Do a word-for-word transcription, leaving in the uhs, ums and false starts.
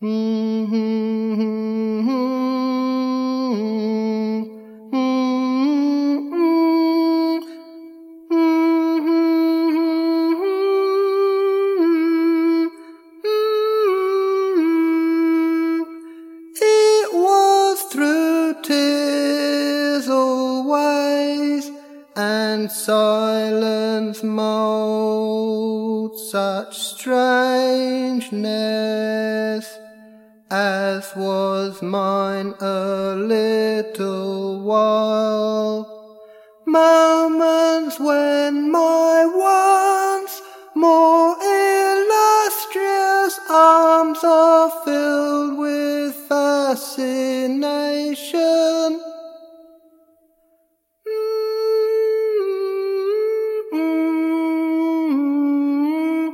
It was through tears always, and silence mould such strangeness as was mine a little while. Moments when my once more illustrious arms are filled with fascination.